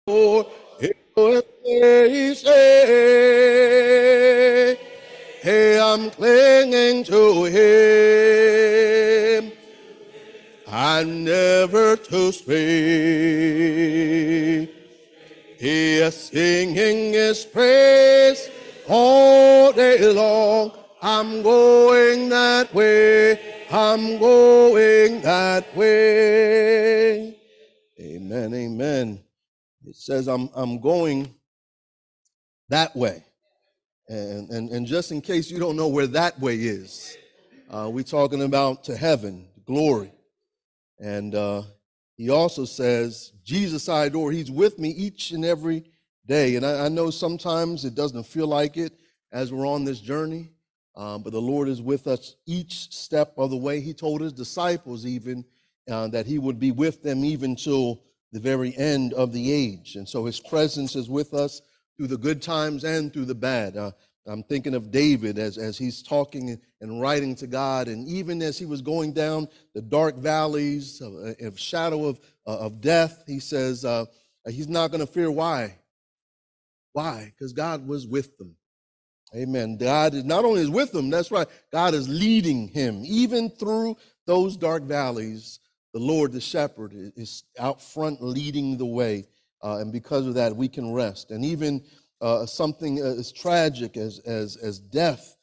For he say, hey, I'm clinging to him. I'm never to stray. He is singing his praise all day long. I'm going that way. I'm going that way. Amen, amen. It says I'm going that way. And just in case you don't know where that way is, we're talking about to heaven, glory. And he also says, Jesus I adore, he's with me each and every day. And I know sometimes it doesn't feel like it as we're on this journey, but the Lord is with us each step of the way. He told his disciples even that he would be with them even till the very end of the age. And so his presence is with us through the good times and through the bad. I'm thinking of David as he's talking and writing to God, and even as he was going down the dark valleys of shadow of death, he says he's not going to fear. Why? Why? Because God was with them. Amen. God is not only is with them, that's right, God is leading him. Even through those dark valleys, the Lord, the shepherd, is out front leading the way. And because of that, we can rest. And even something as tragic as death,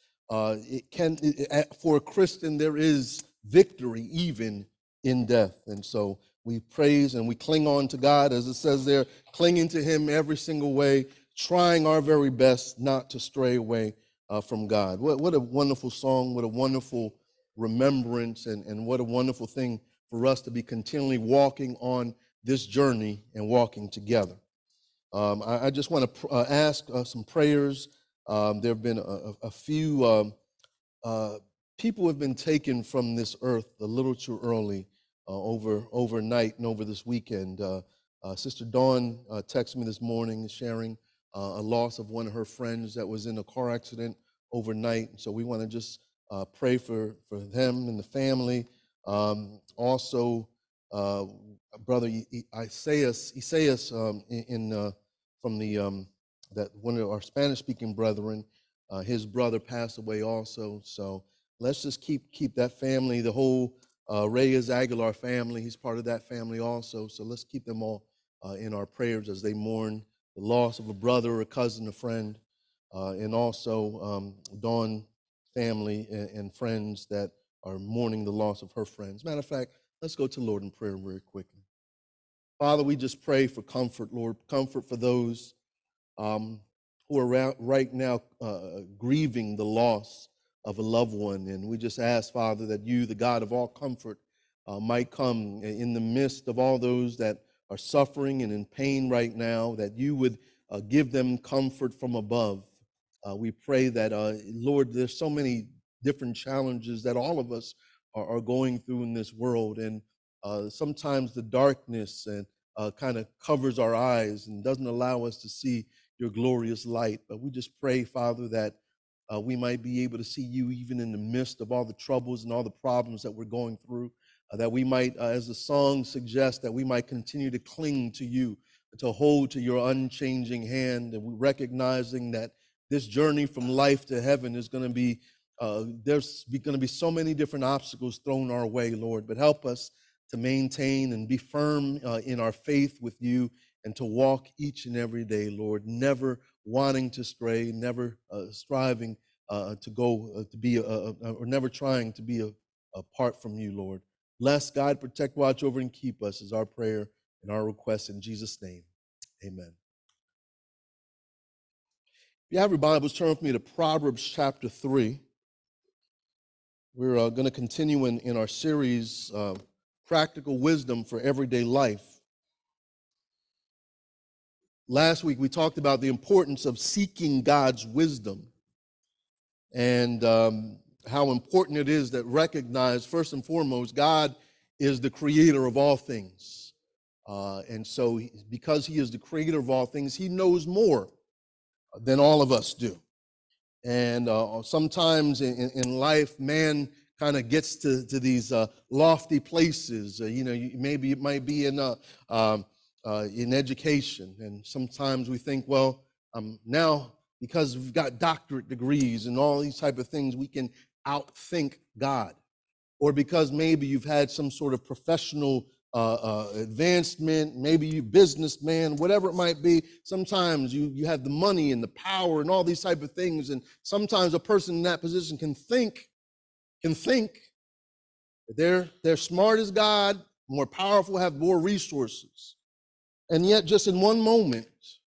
for a Christian, there is victory even in death. And so we praise and we cling on to God, as it says there, clinging to him every single way, trying our very best not to stray away from God. What a wonderful song, what a wonderful remembrance, and what a wonderful thing for us to be continually walking on this journey and walking together. I just want to ask some prayers. There have been a few people have been taken from this earth a little too early overnight and over this weekend. Sister Dawn texted me this morning sharing a loss of one of her friends that was in a car accident overnight. So we want to just pray for them and the family. Also, Brother Isaias from the that one of our Spanish-speaking brethren, his brother passed away also. So let's just keep that family, the whole Reyes Aguilar family. He's part of that family also. So let's keep them all in our prayers as they mourn the loss of a brother, a cousin, a friend, and also Dawn family and friends that are mourning the loss of her friends. Matter of fact, let's go to the Lord in prayer very quickly. Father, we just pray for comfort, Lord, comfort for those who are right now grieving the loss of a loved one. And we just ask, Father, that you, the God of all comfort, might come in the midst of all those that are suffering and in pain right now, that you would give them comfort from above. We pray that, Lord, there's so many different challenges that all of us are going through in this world. And sometimes the darkness and kind of covers our eyes and doesn't allow us to see your glorious light. But we just pray, Father, that we might be able to see you even in the midst of all the troubles and all the problems that we're going through, that we might, as the song suggests, that we might continue to cling to you, to hold to your unchanging hand, and we recognizing that this journey from life to heaven is going to be, there's going to be so many different obstacles thrown our way, Lord, but help us to maintain and be firm in our faith with you and to walk each and every day, Lord, never wanting to stray, never striving to go to be, or never trying to be apart from you, Lord. Bless, God, protect, watch over, and keep us is our prayer and our request in Jesus' name. Amen. If you have your Bibles, turn with me to Proverbs chapter 3. We're going to continue in our series, Practical Wisdom for Everyday Life. Last week, we talked about the importance of seeking God's wisdom and how important it is that recognize, first and foremost, God is the creator of all things. And so because he is the creator of all things, he knows more than all of us do. And sometimes in life, man kind of gets to these lofty places. Maybe it might be in in education. And sometimes we think, well, now because we've got doctorate degrees and all these type of things, we can outthink God. Or because maybe you've had some sort of professional advancement, maybe you businessman, whatever it might be. Sometimes you have the money and the power and all these type of things. And sometimes a person in that position can think that they're smart as God, more powerful, have more resources. And yet just in one moment,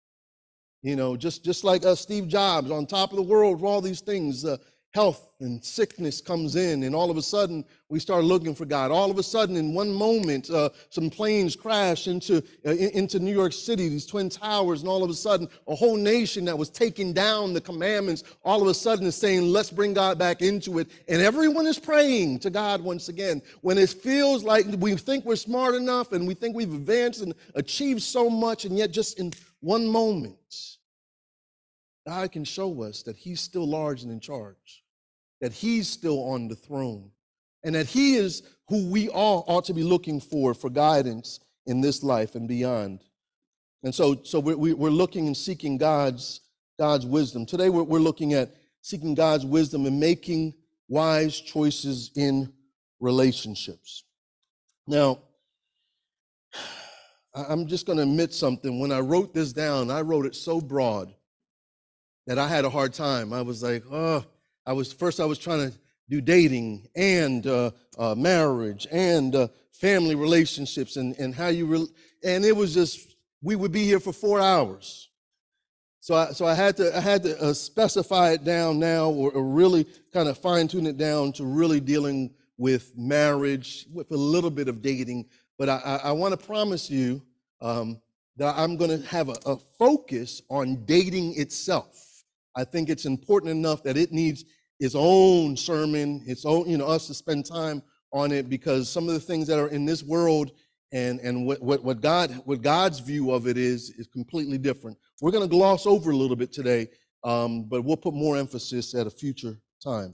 just like Steve Jobs on top of the world for all these things, health and sickness comes in, and all of a sudden we start looking for God. All of a sudden, in one moment, some planes crash into New York City, these Twin Towers, and all of a sudden, a whole nation that was taking down the commandments, all of a sudden is saying, let's bring God back into it. And everyone is praying to God once again. When it feels like we think we're smart enough and we think we've advanced and achieved so much, and yet just in one moment, God can show us that he's still large and in charge, that he's still on the throne, and that he is who we all ought to be looking for guidance in this life and beyond. And so we're looking and seeking God's wisdom. Today we're looking at seeking God's wisdom and making wise choices in relationships. Now, I'm just going to admit something. When I wrote this down, I wrote it so broad that I had a hard time. I was like, I was trying to do dating and marriage and family relationships and how you and it was just, we would be here for 4 hours. So I had to specify it down now, or really kind of fine tune it down to really dealing with marriage with a little bit of dating. But I want to promise you that I'm going to have a focus on dating itself. I think it's important enough that it needs its own sermon, its own, us to spend time on it, because some of the things that are in this world and what God's view of it is completely different. We're going to gloss over a little bit today, but we'll put more emphasis at a future time.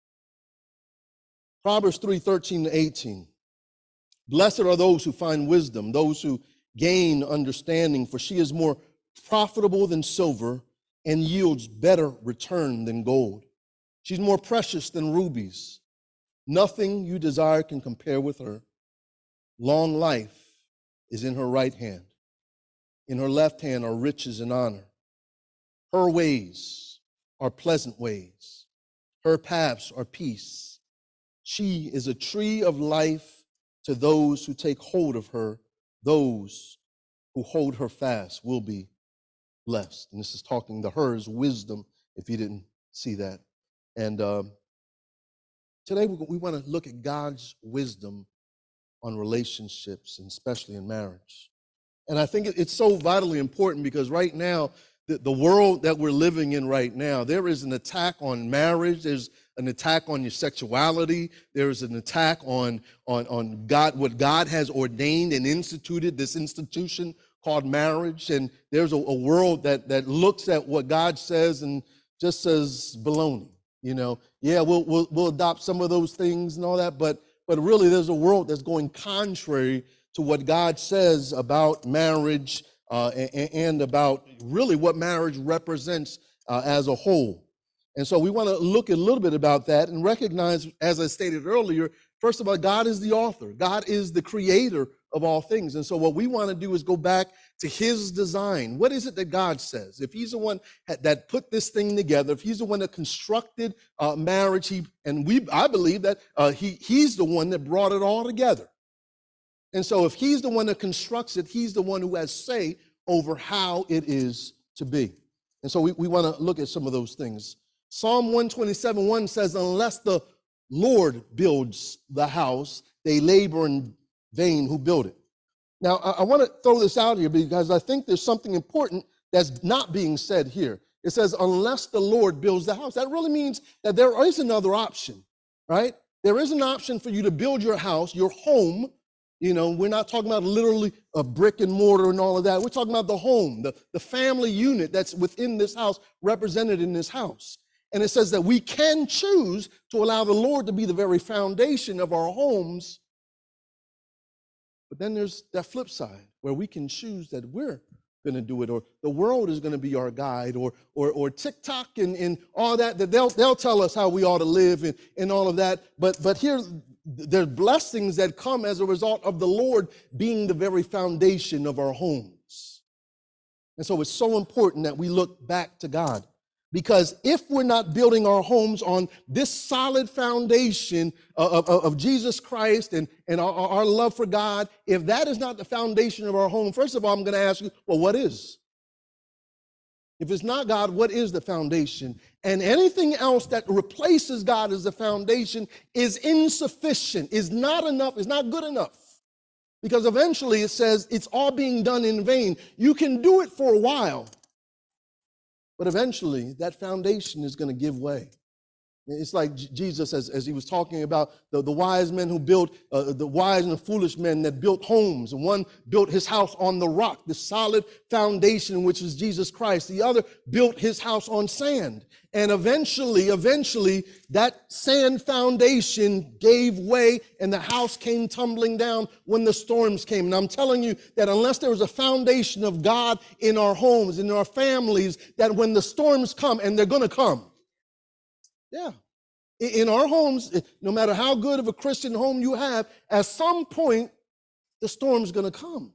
Proverbs 3:13-18. Blessed are those who find wisdom, those who gain understanding, for she is more profitable than silver and yields better return than gold. She's more precious than rubies. Nothing you desire can compare with her. Long life is in her right hand. In her left hand are riches and honor. Her ways are pleasant ways. Her paths are peace. She is a tree of life to those who take hold of her. Those who hold her fast will be blessed. And this is talking to her as wisdom, if you didn't see that. And today we want to look at God's wisdom on relationships, and especially in marriage. And I think it's so vitally important because right now, the world that we're living in right now, there is an attack on marriage. There's an attack on your sexuality. There is an attack on God, what God has ordained and instituted, this institution called marriage. And there's a world that looks at what God says and just says baloney. Yeah, we'll adopt some of those things and all that, but really there's a world that's going contrary to what God says about marriage and about really what marriage represents as a whole. And so we want to look a little bit about that and recognize, as I stated earlier, first of all, God is the author. God is the creator of all things. And so what we want to do is go back to his design. What is it that God says? If he's the one that put this thing together, if he's the one that constructed marriage, I believe that he's the one that brought it all together. And so if he's the one that constructs it, he's the one who has say over how it is to be. And so we want to look at some of those things. Psalm 127:1 says, unless the Lord builds the house, they labor in vain who build it. Now, I want to throw this out here because I think there's something important that's not being said here. It says, unless the Lord builds the house. That really means that there is another option, right? There is an option for you to build your house, your home. We're not talking about literally a brick and mortar and all of that. We're talking about the home, the family unit that's within this house, represented in this house. And it says that we can choose to allow the Lord to be the very foundation of our homes But then there's that flip side where we can choose that we're going to do it, or the world is going to be our guide, or TikTok and all that they'll tell us how we ought to live and all of that. But here there's blessings that come as a result of the Lord being the very foundation of our homes. And so it's so important that we look back to God. Because if we're not building our homes on this solid foundation of Jesus Christ and our love for God, if that is not the foundation of our home, first of all, I'm going to ask you, well, what is? If it's not God, what is the foundation? And anything else that replaces God as the foundation is insufficient, is not enough, is not good enough. Because eventually it says it's all being done in vain. You can do it for a while, but eventually, that foundation is going to give way. It's like Jesus, as he was talking about the wise men who built, the wise and the foolish men that built homes. And one built his house on the rock, the solid foundation, which is Jesus Christ. The other built his house on sand. And eventually, that sand foundation gave way and the house came tumbling down when the storms came. And I'm telling you that unless there was a foundation of God in our homes, in our families, that when the storms come, and they're going to come, yeah. In our homes, no matter how good of a Christian home you have, at some point, the storm's going to come.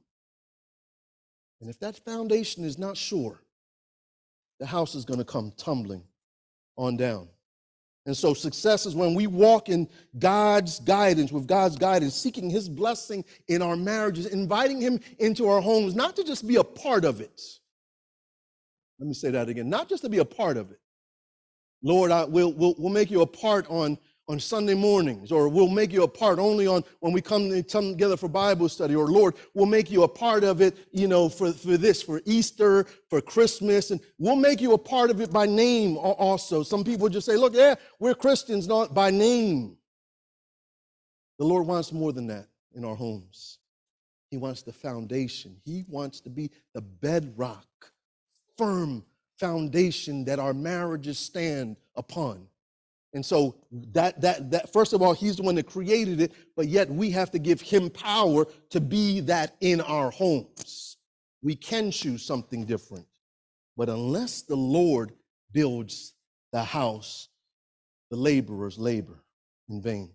And if that foundation is not sure, the house is going to come tumbling on down. And so success is when we walk in God's guidance, with God's guidance, seeking his blessing in our marriages, inviting him into our homes, not to just be a part of it. Let me say that again, not just to be a part of it. Lord, we'll make you a part on Sunday mornings, or we'll make you a part only on when we come together for Bible study, or Lord, we'll make you a part of it, for Easter, for Christmas, and we'll make you a part of it by name also. Some people just say, look, yeah, we're Christians, not by name. The Lord wants more than that in our homes. He wants the foundation. He wants to be the bedrock, firm foundation that our marriages stand upon. And so that first of all, he's the one that created it, but yet we have to give him power to be that in our homes. We can choose something different, but unless the Lord builds the house, the laborers labor in vain.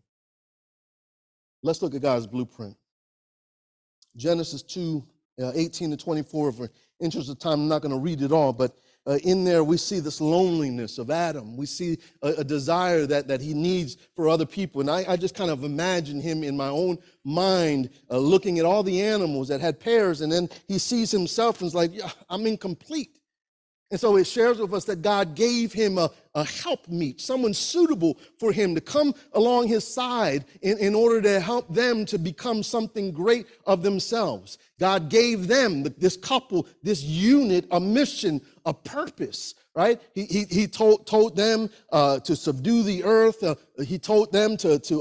Let's look at God's blueprint. Genesis 2, 18 to 24. For interest of time, I'm not going to read it all, but in there, we see this loneliness of Adam. We see a desire that he needs for other people. And I just kind of imagine him in my own mind looking at all the animals that had pairs, and then he sees himself and is like, yeah, I'm incomplete. And so it shares with us that God gave him a helpmeet, someone suitable for him to come along his side in order to help them to become something great of themselves. God gave them, this couple, this unit, a mission, a purpose, right? He told them to subdue the earth. He told them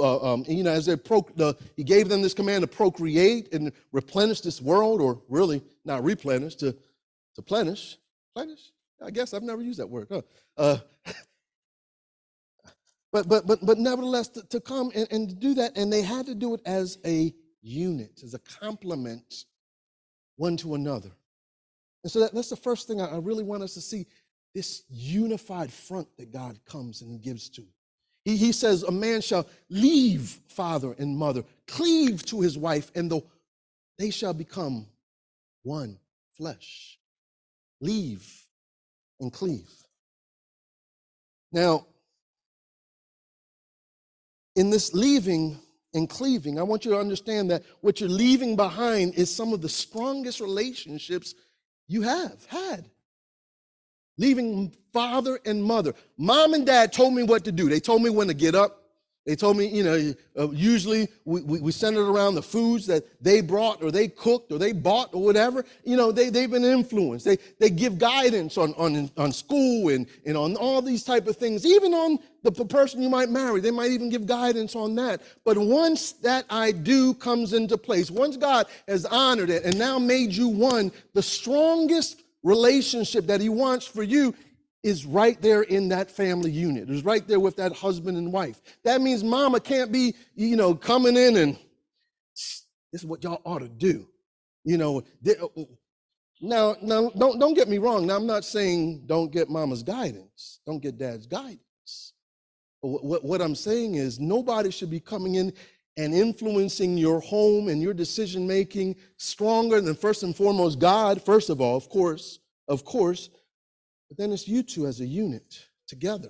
he gave them this command to procreate and replenish this world, or really not replenish, to plenish. Plenish? I guess I've never used that word. But nevertheless, to come and to do that, and they had to do it as a unit, as a complement one to another. And so that's the first thing I really want us to see, this unified front that God comes and gives to. He says, a man shall leave father and mother, cleave to his wife, and they shall become one flesh. Leave and cleave. Now, in this leaving and cleaving, I want you to understand that what you're leaving behind is some of the strongest relationships you have had. Leaving father and mother. Mom and dad told me what to do. They told me when to get up. They told me, usually we centered around the foods that they brought or they cooked or they bought or whatever. They've been influenced. They give guidance on school and on all these type of things. Even on the person you might marry, they might even give guidance on that. But once that I do comes into place, once God has honored it and now made you one, the strongest relationship that he wants for you is right there in that family unit. It's right there with that husband and wife. That means mama can't be, coming in and This is what y'all ought to do. You know, now don't get me wrong. Now I'm not saying don't get mama's guidance, don't get dad's guidance. What I'm saying is nobody should be coming in and influencing your home and your decision making stronger than first and foremost God, first of all, of course, but then it's you two as a unit together.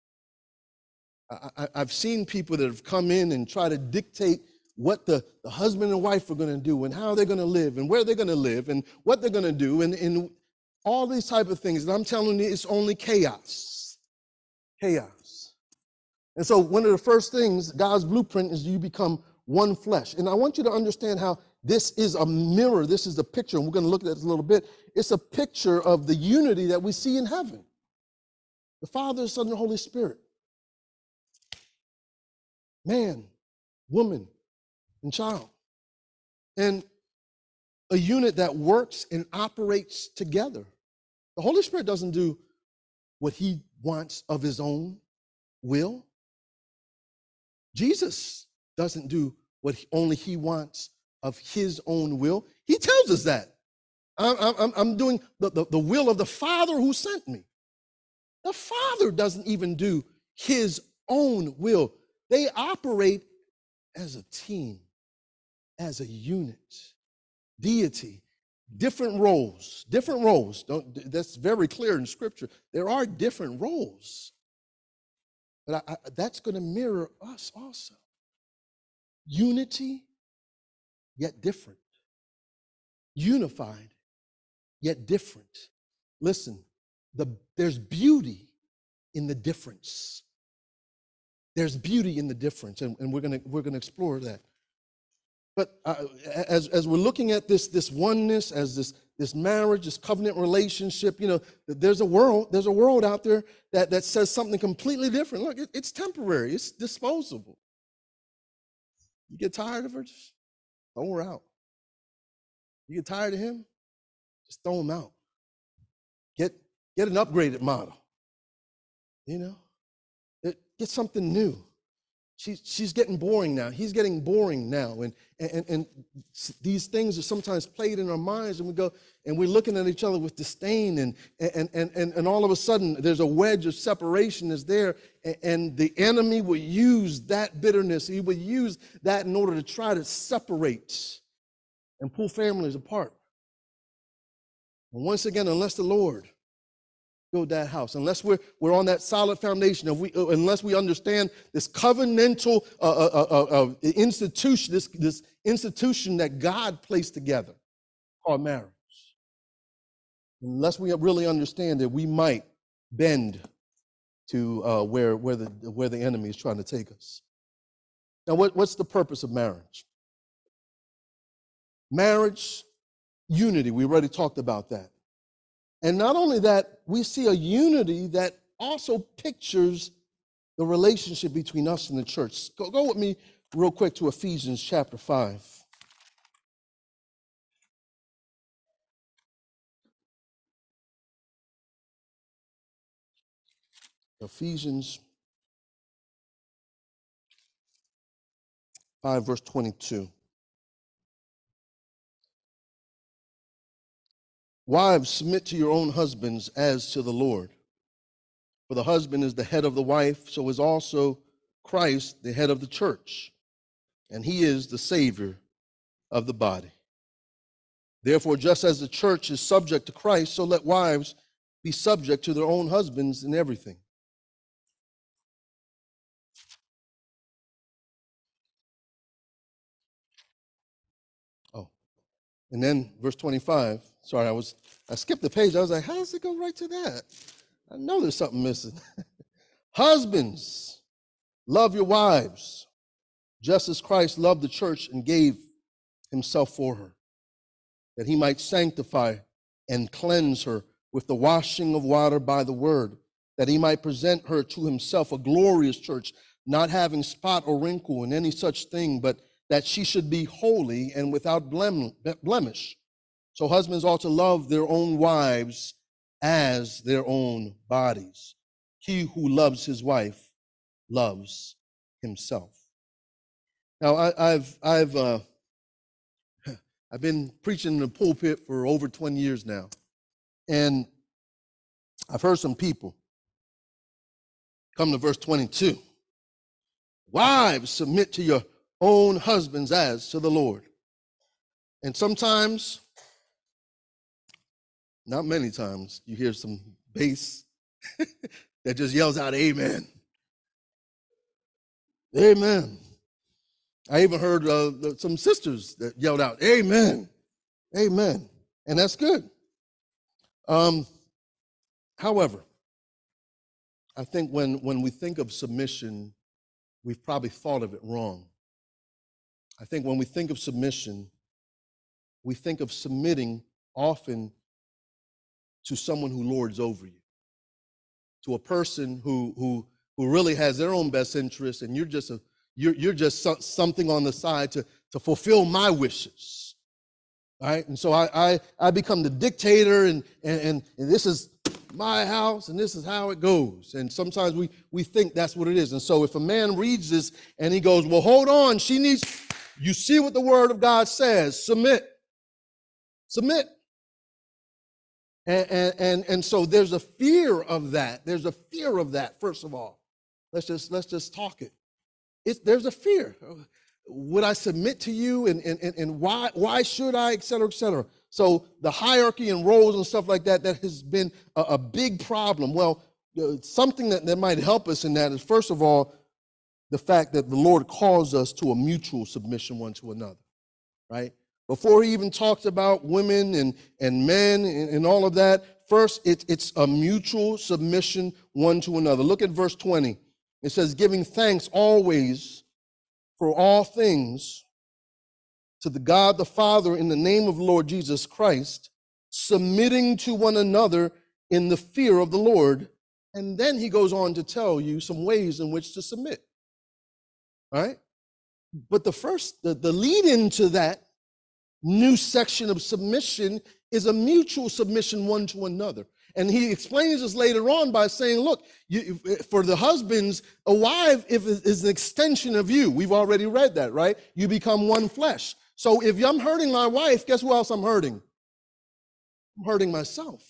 I've seen people that have come in and try to dictate what the husband and wife are going to do and how they're going to live and where they're going to live and what they're going to do and all these type of things. And I'm telling you, it's only chaos. Chaos. And so one of the first things, God's blueprint, is you become one flesh. And I want you to understand how this is a mirror. This is a picture, and we're going to look at this a little bit. It's a picture of the unity that we see in heaven. The Father, Son, and the Holy Spirit. Man, woman, and child. And a unit that works and operates together. The Holy Spirit doesn't do what he wants of his own will. Jesus doesn't do what only he wants of his own will. He tells us that. I'm doing the will of the Father who sent me. The Father doesn't even do his own will. They operate as a team, as a unit, deity, different roles. That's very clear in Scripture. There are different roles. But that's going to mirror us also. Unity, yet different. Unified, yet different. Listen, there's beauty in the difference. There's beauty in the difference, and we're gonna explore that. But as we're looking at this oneness, as this marriage, this covenant relationship, you know, there's a world out there that says something completely different. Look, it's temporary, it's disposable. You get tired of her, just throw her out. You get tired of him, just throw him out. Get an upgraded model. You know, get something new. She's getting boring now. He's getting boring now. And these things are sometimes played in our minds, and we go and we're looking at each other with disdain, and all of a sudden there's a wedge of separation is there, and the enemy will use that bitterness. He will use that in order to try to separate and pull families apart. And once again, unless the Lord build that house, unless we're on that solid foundation, unless we understand this covenantal institution, this institution that God placed together called marriage, unless we really understand it, we might bend to where the enemy is trying to take us. Now, what's the purpose of marriage? Marriage, unity. We already talked about that. And not only that, we see a unity that also pictures the relationship between us and the church. Go with me real quick to Ephesians chapter 5. Ephesians 5, verse 22. Wives, submit to your own husbands as to the Lord. For the husband is the head of the wife, so is also Christ the head of the church, and he is the Savior of the body. Therefore, just as the church is subject to Christ, so let wives be subject to their own husbands in everything. Oh, and then verse 25. Sorry, I skipped the page. I was like, how does it go right to that? I know there's something missing. Husbands, love your wives, just as Christ loved the church and gave himself for her, that he might sanctify and cleanse her with the washing of water by the word, that he might present her to himself a glorious church, not having spot or wrinkle in any such thing, but that she should be holy and without blemish. So husbands ought to love their own wives as their own bodies. He who loves his wife loves himself. Now, I've I've been preaching in the pulpit for over 20 years now. And I've heard some people come to verse 22. Wives, submit to your own husbands as to the Lord. And sometimes, not many times, you hear some bass that just yells out, amen. Amen. I even heard some sisters that yelled out, amen, amen. And that's good. However, I think when we think of submission, we've probably thought of it wrong. I think when we think of submission, we think of submitting often to someone who lords over you, to a person who really has their own best interest, and you're just something on the side to fulfill my wishes, right? And so I become the dictator, and this is my house, and this is how it goes. And sometimes we think that's what it is. And so if a man reads this and he goes, well, hold on, you see what the word of God says, submit. And so there's a fear of that. There's a fear of that, first of all. Let's just talk it. There's a fear. Would I submit to you, and why should I, et cetera, et cetera. So the hierarchy and roles and stuff like that has been a big problem. Well, something that might help us in that is, first of all, the fact that the Lord calls us to a mutual submission one to another, right? Before he even talks about women and men and all of that, first, it's a mutual submission one to another. Look at verse 20. It says, giving thanks always for all things to the God the Father in the name of the Lord Jesus Christ, submitting to one another in the fear of the Lord. And then he goes on to tell you some ways in which to submit. All right? But the lead into that new section of submission is a mutual submission one to another. And he explains this later on by saying, look, for the husbands, a wife is an extension of you. We've already read that, right? You become one flesh. So if I'm hurting my wife, guess who else I'm hurting? I'm hurting myself.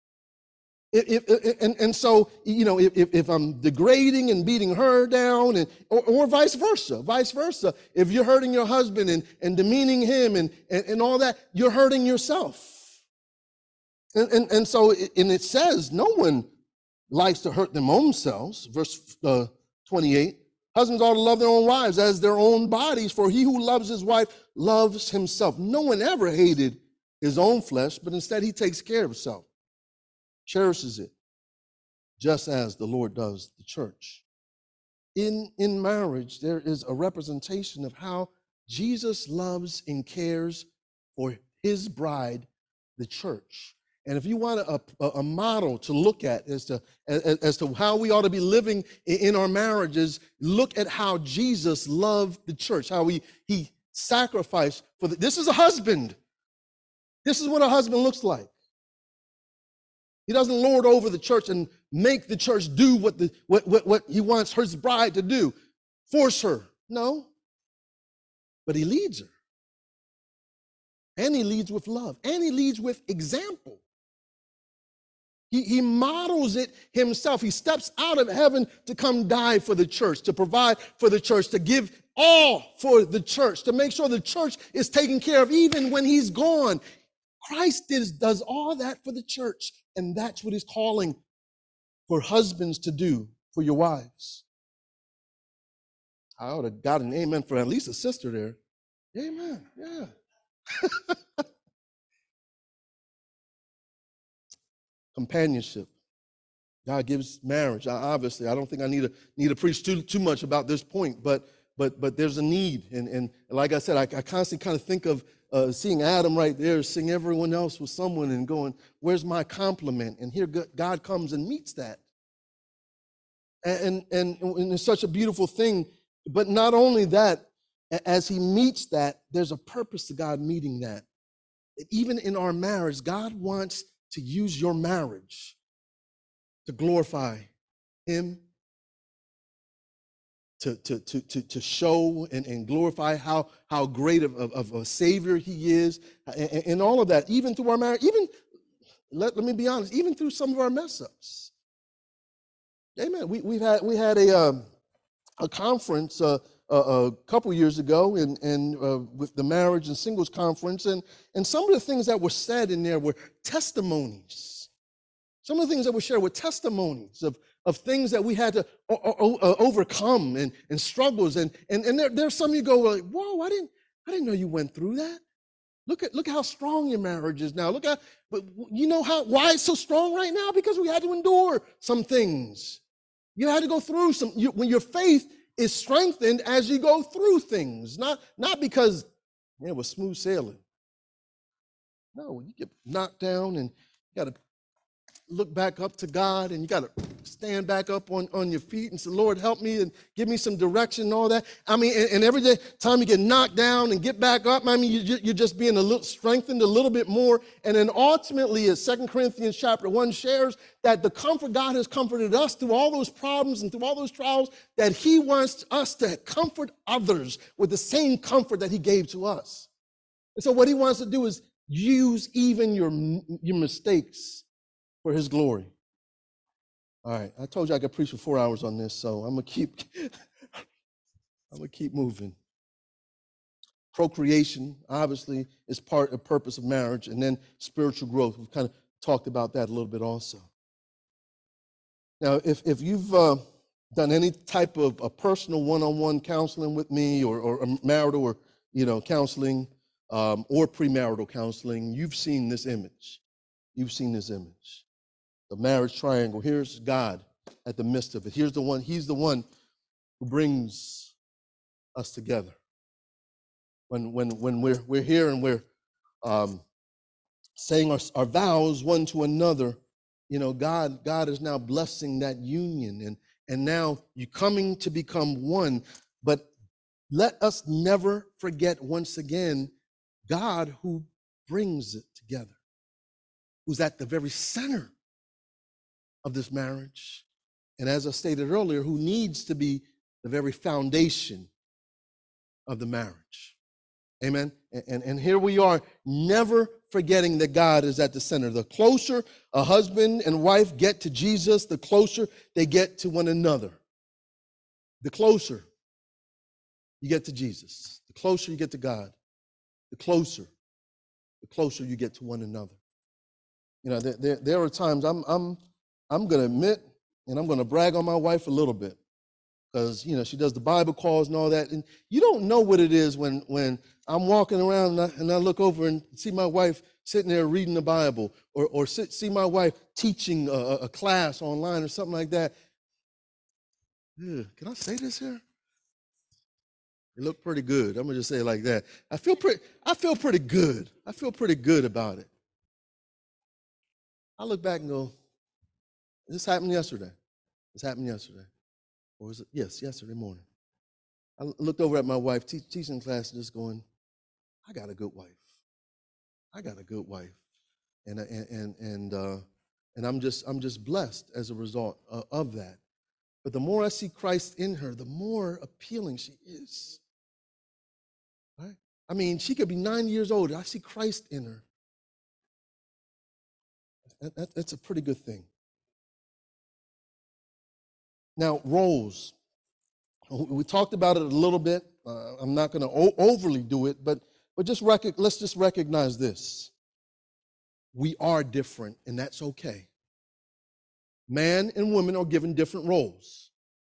And so, if I'm degrading and beating her down, or vice versa, if you're hurting your husband and demeaning him and all that, you're hurting yourself. And so it says no one likes to hurt their own selves. Verse 28, husbands ought to love their own wives as their own bodies, for he who loves his wife loves himself. No one ever hated his own flesh, but instead he takes care of himself, cherishes it, just as the Lord does the church. In marriage, there is a representation of how Jesus loves and cares for his bride, the church. And if you want a model to look at as to how we ought to be living in our marriages, look at how Jesus loved the church, how he sacrificed for this is a husband. This is what a husband looks like. He doesn't lord over the church and make the church do what he wants his bride to do, force her. No, but he leads her. And he leads with love. And he leads with example. He models it himself. He steps out of heaven to come die for the church, to provide for the church, to give all for the church, to make sure the church is taken care of even when he's gone. Christ does all that for the church, and that's what he's calling for husbands to do for your wives. I would have got an amen for at least a sister there. Amen, yeah. Companionship. God gives marriage. Obviously, I don't think I need to preach too much about this point, but there's a need. And like I said, I constantly kind of think of seeing Adam right there, seeing everyone else with someone and going, where's my compliment? And here God comes and meets that. And it's such a beautiful thing. But not only that, as he meets that, there's a purpose to God meeting that. Even in our marriage, God wants to use your marriage to glorify him, to show and glorify how great of a Savior He is, and all of that, even through our marriage, even, let me be honest, even through some of our mess-ups. Amen. We had a conference a couple years ago, and with the marriage and singles conference, and some of the things that were said in there were testimonies. Some of the things that were shared were testimonies of things that we had to overcome and struggles, and there's some you go like, whoa, I didn't know you went through that. Look how strong your marriage is now. But you know why it's so strong right now? Because we had to endure some things. You had to go through when your faith is strengthened as you go through things, not because it was smooth sailing. No, you get knocked down and you got to look back up to God, and you got to stand back up on your feet and say, Lord, help me and give me some direction and all that. I mean, and every time you get knocked down and get back up, I mean, you're just being a little strengthened a little bit more. And then ultimately, as 2 Corinthians chapter 1 shares, that the comfort God has comforted us through all those problems and through all those trials, that He wants us to comfort others with the same comfort that He gave to us. And so what He wants to do is use even your mistakes for His glory. All right, I told you I could preach for 4 hours on this, so I'm gonna keep moving. Procreation, obviously, is part of the purpose of marriage, and then spiritual growth. We've kind of talked about that a little bit also. Now, if you've done any type of a personal one-on-one counseling with me, or marital, or counseling, or premarital counseling, you've seen this image. You've seen this image. The marriage triangle. Here's God at the midst of it. He's the one who brings us together. When we're here and we're saying our vows one to another, God is now blessing that union, and now you coming to become one. But let us never forget once again God who brings it together, who's at the very center of this marriage, and as I stated earlier, who needs to be the very foundation of the marriage. Amen. And here we are, never forgetting that God is at the center. The closer a husband and wife get to Jesus, the closer they get to one another. The closer you get to Jesus, the closer you get to God, the closer you get to one another. There are times I'm going to admit, and I'm going to brag on my wife a little bit, because she does the Bible calls and all that, and you don't know what it is when I'm walking around and I look over and see my wife sitting there reading the Bible, or see my wife teaching a class online or something like that. Can I say this here? It looked pretty good. I'm gonna just say it like that. I feel pretty good. I feel pretty good about it. I look back and go, this happened yesterday. This happened yesterday. Or was it? Yes, yesterday morning. I looked over at my wife teaching class and just going, I got a good wife. I got a good wife. And I'm just blessed as a result of that. But the more I see Christ in her, the more appealing she is. Right? I mean, she could be 9 years old. I see Christ in her. That's a pretty good thing. Now, roles. We talked about it a little bit. I'm not going to overly do it, but let's just recognize this. We are different, and that's okay. Man and woman are given different roles.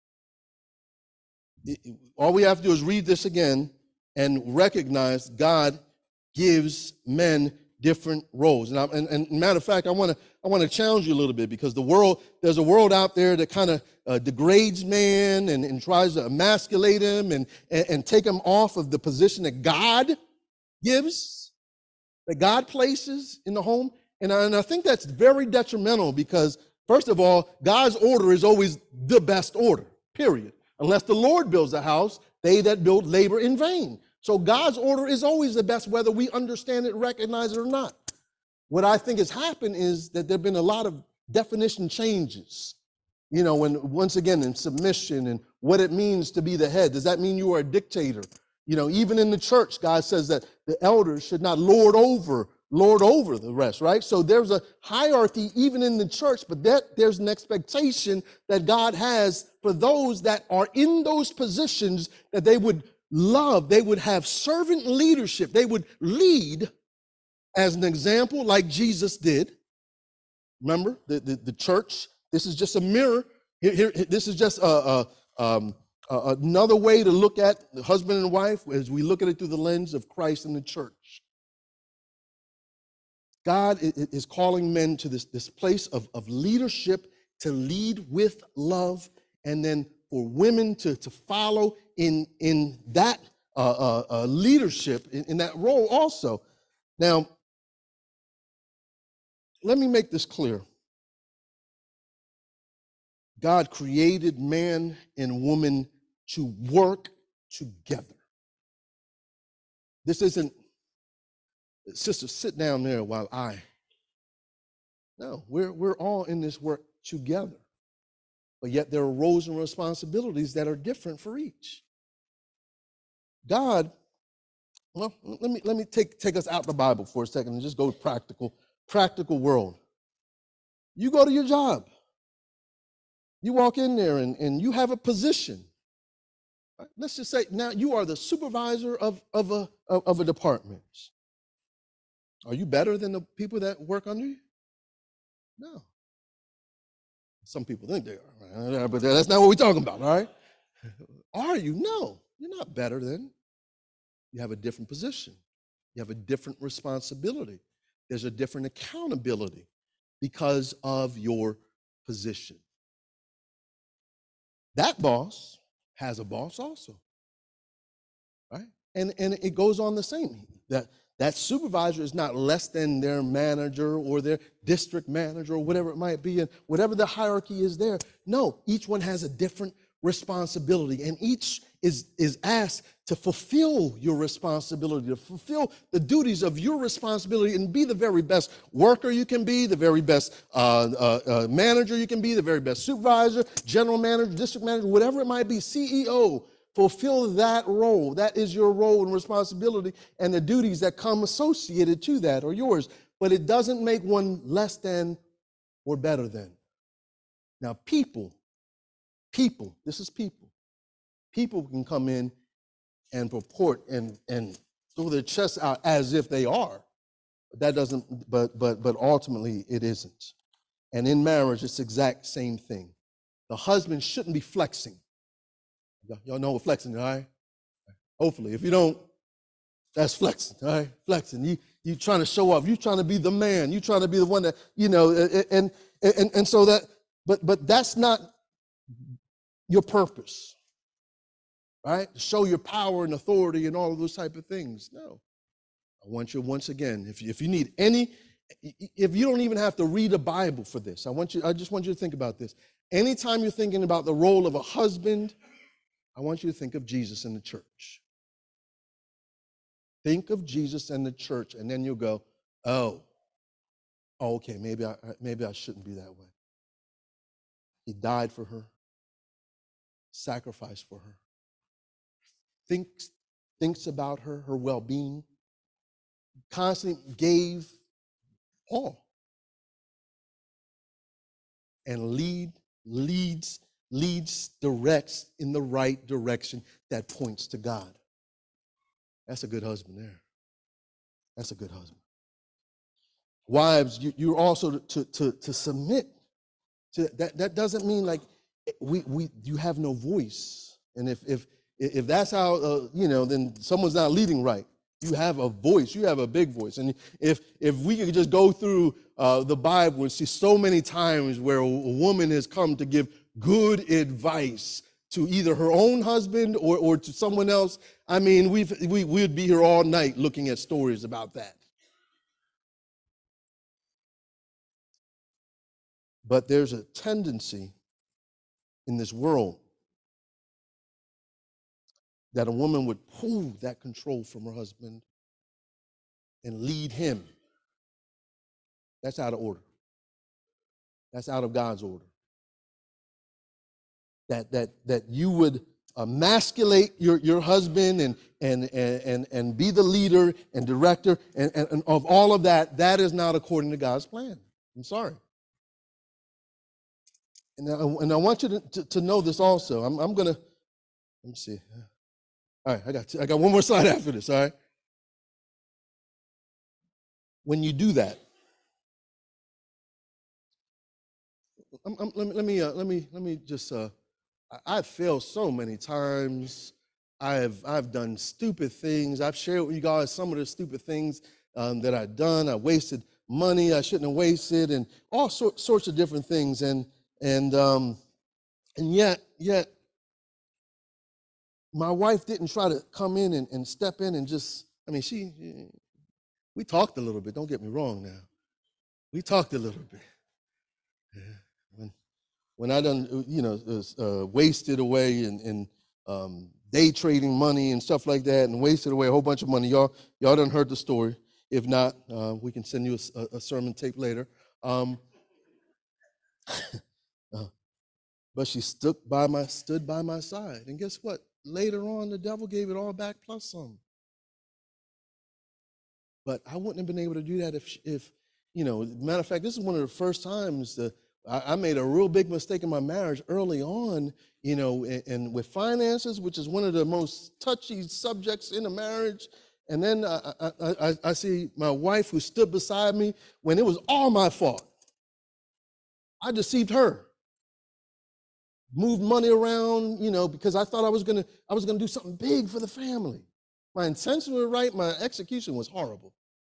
All we have to do is read this again and recognize God gives men different roles. And matter of fact, I want to challenge you a little bit, because there's a world out there that kind of degrades man and tries to emasculate him and take him off of the position that God gives, that God places in the home. And I think that's very detrimental, because first of all, God's order is always the best order, period. Unless the Lord builds a house, they that build labor in vain. So God's order is always the best, whether we understand it, recognize it or not. What I think has happened is that there have been a lot of definition changes You know, when once again in submission and what it means to be the head. Does that mean you are a dictator? You know, even in the church, God says that the elders should not lord over the rest, right? So there's a hierarchy even in the church, but there's an expectation that God has for those that are in those positions, that they would love, they would have servant leadership, they would lead as an example like Jesus did. Remember, the church, this is just a mirror. This is just another way to look at the husband and wife as we look at it through the lens of Christ and the church. God is calling men to this place of leadership, to lead with love, and then for women to follow in that leadership, in that role also. Now, let me make this clear. God created man and woman to work together. This isn't, sister, sit down there while no, we're all in this work together. But yet there are roles and responsibilities that are different for each. God, well, let me take us out the Bible for a second and just go to practical world. You go to your job. You walk in there and you have a position. Right? Let's just say now you are the supervisor of a department. Are you better than the people that work under you? No. Some people think they are, right? But that's not what we're talking about, all right? Are you? No, you're not better than. You have a different position. You have a different responsibility. There's a different accountability because of your position. That boss has a boss also, right? And it goes on the same. That supervisor is not less than their manager or their district manager or whatever it might be, and whatever the hierarchy is there. No, each one has a different responsibility, and each is asked to fulfill your responsibility, to fulfill the duties of your responsibility and be the very best worker you can be, the very best manager you can be, the very best supervisor, general manager, district manager, whatever it might be, CEO. Fulfill that role. That is your role and responsibility, and the duties that come associated to that are yours. But it doesn't make one less than or better than. Now, people, this is people. People can come in and purport and throw their chests out as if they are. But that doesn't, but ultimately it isn't. And in marriage, it's the exact same thing. The husband shouldn't be flexing. Y'all know what flexing, all right? Hopefully. If you don't, that's flexing, all right? Flexing. You trying to show off. You trying to be the man. You trying to be the one that, you know, and so that, but that's not your purpose, right? To show your power and authority and all of those type of things. No. I want you, once again, if you need any, if you don't even have to read a Bible for this, I just want you to think about this. Anytime you're thinking about the role of a husband, I want you to think of Jesus and the church. Think of Jesus and the church, and then you'll go, oh, okay, maybe I shouldn't be that way. He died for her, sacrificed for her, thinks about her well-being, constantly gave all, and leads, directs in the right direction that points to God. That's a good husband there. That's a good husband. Wives, you're also to submit to that. That doesn't mean like you have no voice. And if that's how then someone's not leading right. You have a voice. You have a big voice. And if we could just go through the Bible and see so many times where a woman has come to give good advice to either her own husband or to someone else, I mean, we'd be here all night looking at stories about that. But there's a tendency in this world that a woman would pull that control from her husband and lead him. That's out of order. That's out of God's order. that you would emasculate your husband and be the leader and director and of all of that. That is not according to God's plan. I'm sorry. And I want you to know this also. I'm gonna, let me see. All right, I got one more slide after this. All right. When you do that, let me just. I've failed so many times. I've done stupid things. I've shared with you guys some of the stupid things that I've done. I wasted money I shouldn't have wasted, and all sorts of different things. And yet my wife didn't try to come in and step in and just. I mean, we talked a little bit. Don't get me wrong. Now, we talked a little bit. When I done, wasted away in day trading money and stuff like that, and wasted away a whole bunch of money. Y'all done heard the story. If not, we can send you a sermon tape later. But she stood by my side, and guess what? Later on, the devil gave it all back plus some. But I wouldn't have been able to do that if matter of fact, this is one of the first times that I made a real big mistake in my marriage early on, and with finances, which is one of the most touchy subjects in a marriage. And then I see my wife who stood beside me when it was all my fault. I deceived her, moved money around, because I thought I was gonna do something big for the family. My intentions were right, my execution was horrible.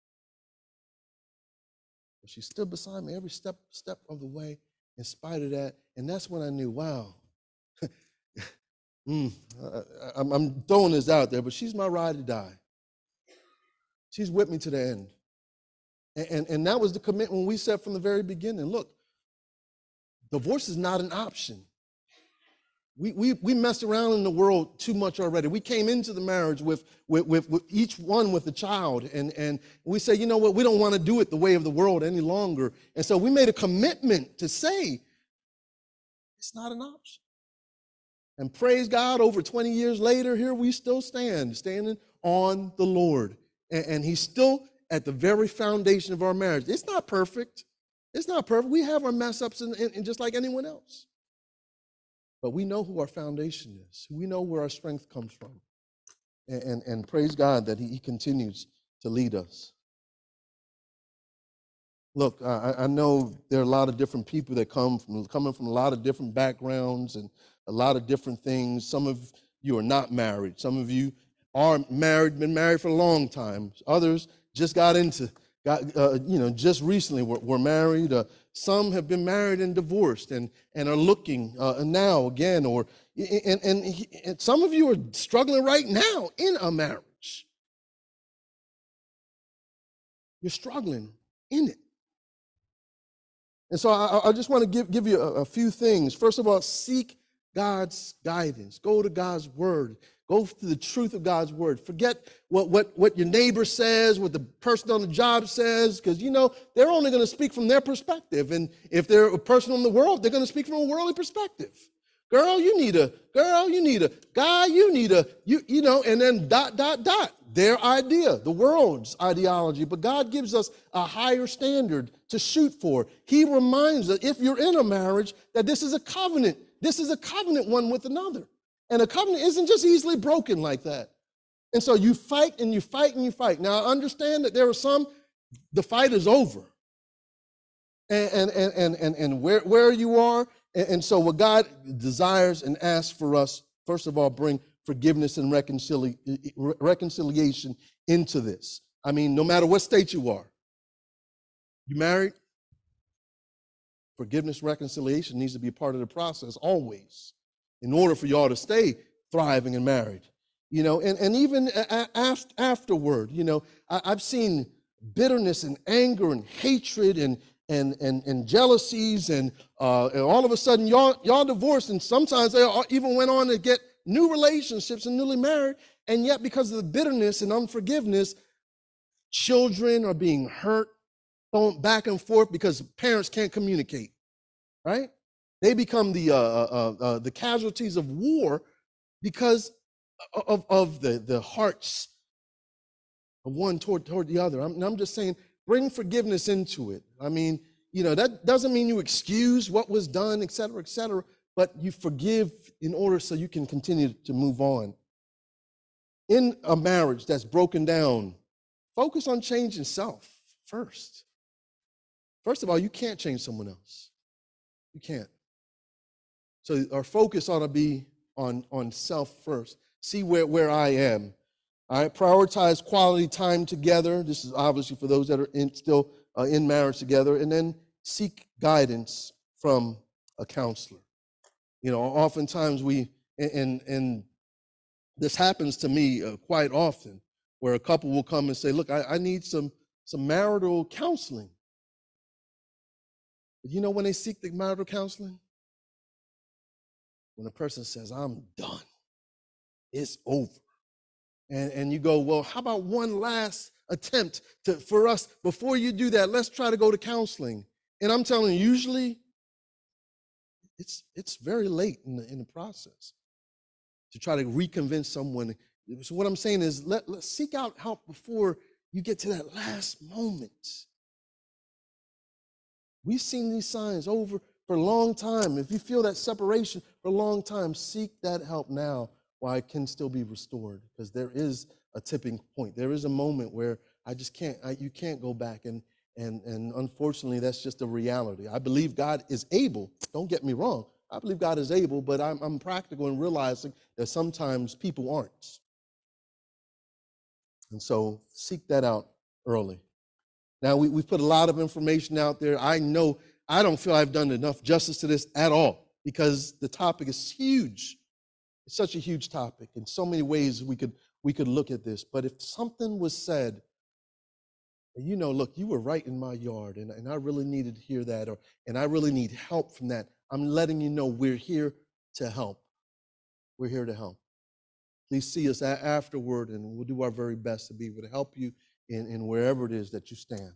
But she stood beside me every step of the way in spite of that. And that's when I knew, wow, I'm throwing this out there, but she's my ride or die. She's with me to the end. And that was the commitment we set from the very beginning. Look, divorce is not an option. We messed around in the world too much already. We came into the marriage with each one with a child, and we say, you know what, we don't want to do it the way of the world any longer. And so we made a commitment to say, it's not an option. And praise God, over 20 years later, here we still standing on the Lord. And he's still at the very foundation of our marriage. It's not perfect. It's not perfect. We have our mess ups and just like anyone else. But we know who our foundation is. We know where our strength comes from. And praise God that he continues to lead us. Look, I know there are a lot of different people that coming from a lot of different backgrounds and a lot of different things. Some of you are not married. Some of you are married, been married for a long time. Others just just recently were married. Some have been married and divorced and are looking now again. And some of you are struggling right now in a marriage. You're struggling in it. And so I just want to give you a few things. First of all, seek God's guidance. Go to God's word. Go to the truth of God's word. Forget what your neighbor says, what the person on the job says, because, they're only going to speak from their perspective. And if they're a person in the world, they're going to speak from a worldly perspective. Girl, you need a guy, and then ... Their idea, the world's ideology. But God gives us a higher standard to shoot for. He reminds us, if you're in a marriage, that this is a covenant. This is a covenant one with another. And a covenant isn't just easily broken like that. And so you fight and you fight and you fight. Now, I understand that there are some, the fight is over. And where you are. And so what God desires and asks for us, first of all, bring forgiveness and reconciliation into this. I mean, no matter what state you are. You married? Forgiveness, reconciliation needs to be a part of the process always, in order for y'all to stay thriving and married. And even afterward, I've seen bitterness and anger and hatred and jealousies, and all of a sudden y'all divorced, and sometimes they even went on to get new relationships and newly married, and yet because of the bitterness and unforgiveness, children are being hurt, thrown back and forth because parents can't communicate, right? They become the casualties of war because of the hearts of one toward the other. I'm just saying, bring forgiveness into it. I mean, that doesn't mean you excuse what was done, et cetera, but you forgive in order so you can continue to move on. In a marriage that's broken down, focus on changing self first. First of all, you can't change someone else. You can't. So our focus ought to be on self first. See where I am. All right, prioritize quality time together. This is obviously for those that are still in marriage together. And then seek guidance from a counselor. Oftentimes and this happens to me quite often, where a couple will come and say, look, I need some marital counseling. But when they seek the marital counseling? When a person says, I'm done, it's over. And you go, well, how about one last attempt for us, before you do that, let's try to go to counseling. And I'm telling you, usually it's very late in the process to try to reconvince someone. So what I'm saying is let's seek out help before you get to that last moment. We've seen these signs over for a long time. If you feel that separation for a long time, seek that help now while it can still be restored, because there is a tipping point. There is a moment where you can't go back, and unfortunately, that's just a reality. I believe God is able. Don't get me wrong. I believe God is able, but I'm practical in realizing that sometimes people aren't. And so seek that out early. Now, we've put a lot of information out there. I know I don't feel I've done enough justice to this at all, because the topic is huge. It's such a huge topic. In so many ways we could look at this. But if something was said, look, you were right in my yard, and I really needed to hear that, and I really need help from that, I'm letting you know we're here to help. We're here to help. Please see us afterward, and we'll do our very best to be able to help you in wherever it is that you stand.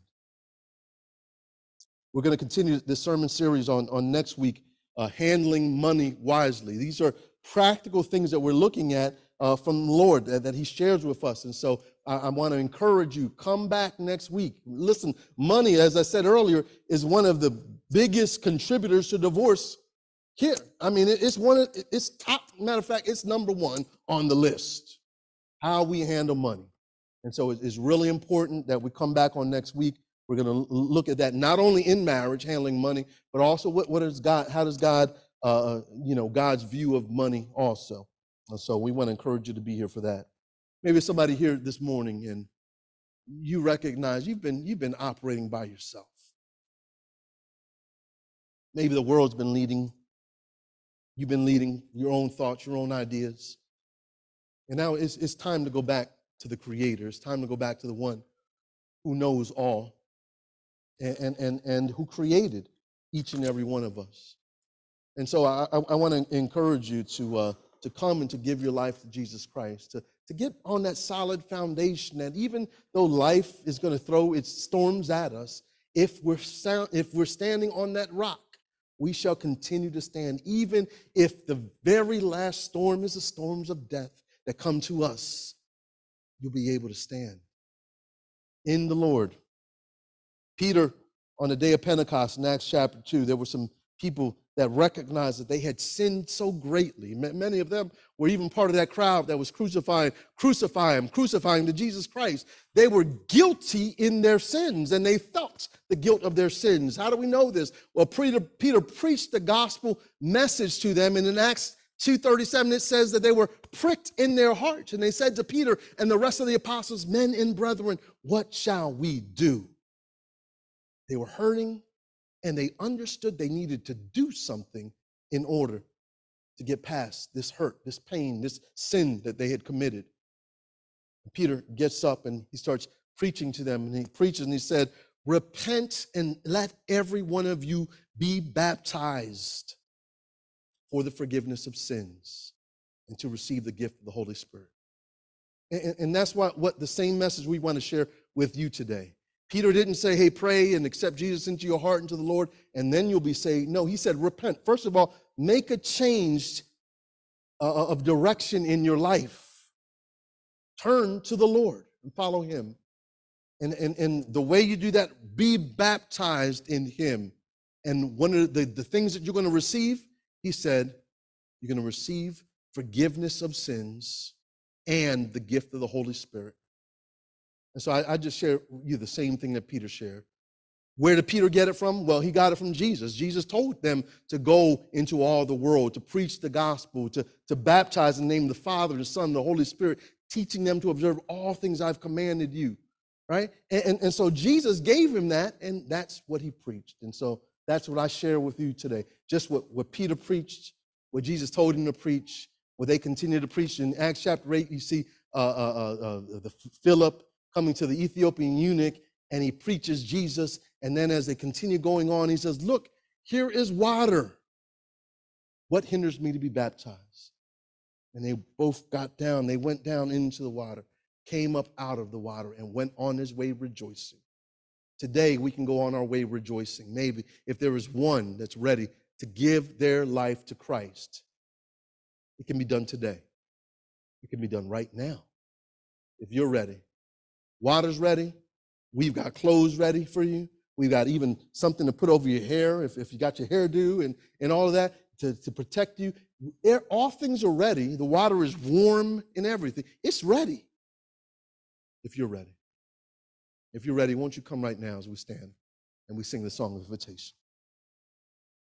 We're going to continue this sermon series on next week, handling money wisely. These are practical things that we're looking at from the Lord that He shares with us. And so I want to encourage you, come back next week. Listen, money, as I said earlier, is one of the biggest contributors to divorce here. I mean, it's top, matter of fact, it's number one on the list, how we handle money. And so it's really important that we come back on next week. We're going to look at that, not only in marriage, handling money, but also how does God, God's view of money also. And so we want to encourage you to be here for that. Maybe somebody here this morning and you recognize you've been operating by yourself. Maybe the world's been leading. You've been leading your own thoughts, your own ideas. And now it's time to go back to the Creator. It's time to go back to the one who knows all and who created each and every one of us. And so I want to encourage you to come and to give your life to Jesus Christ, to get on that solid foundation that even though life is going to throw its storms at us, if we're standing on that rock, we shall continue to stand, even if the very last storm is the storms of death that come to us. You'll be able to stand in the Lord. Peter, on the day of Pentecost in Acts chapter 2, there were some people that recognized that they had sinned so greatly. Many of them were even part of that crowd that was crucifying to Jesus Christ. They were guilty in their sins, and they felt the guilt of their sins. How do we know this? Well, Peter preached the gospel message to them, and in Acts 2:37, it says that they were pricked in their hearts, and they said to Peter and the rest of the apostles, "Men and brethren, what shall we do?" They were hurting, and they understood they needed to do something in order to get past this hurt, this pain, this sin that they had committed. And Peter gets up and he starts preaching to them, and he preaches and he said, "Repent and let every one of you be baptized for the forgiveness of sins and to receive the gift of the Holy Spirit." And that's what the same message we want to share with you today. Peter didn't say, hey, pray and accept Jesus into your heart, into the Lord, and then you'll be saved. No, he said, repent. First of all, make a change of direction in your life. Turn to the Lord and follow him. And the way you do that, be baptized in him. And one of the things that you're going to receive, he said, you're going to receive forgiveness of sins and the gift of the Holy Spirit. And so I just share with you the same thing that Peter shared. Where did Peter get it from? Well, he got it from Jesus. Jesus told them to go into all the world, to preach the gospel, to baptize in the name of the Father, the Son, the Holy Spirit, teaching them to observe all things I've commanded you, right? And so Jesus gave him that, and that's what he preached. And so that's what I share with you today. Just what Peter preached, what Jesus told him to preach, what they continue to preach. In Acts chapter 8, you see the Philip coming to the Ethiopian eunuch, and he preaches Jesus. And then as they continue going on, he says, look, here is water. What hinders me to be baptized? And they both got down. They went down into the water, came up out of the water, and went on his way rejoicing. Today, we can go on our way rejoicing. Maybe if there is one that's ready to give their life to Christ, it can be done today. It can be done right now if you're ready. Water's ready. We've got clothes ready for you. We've got even something to put over your hair if you got your hairdo and all of that to protect you. All things are ready. The water is warm and everything. It's ready if you're ready. If you're ready, won't you come right now as we stand and we sing the song of invitation.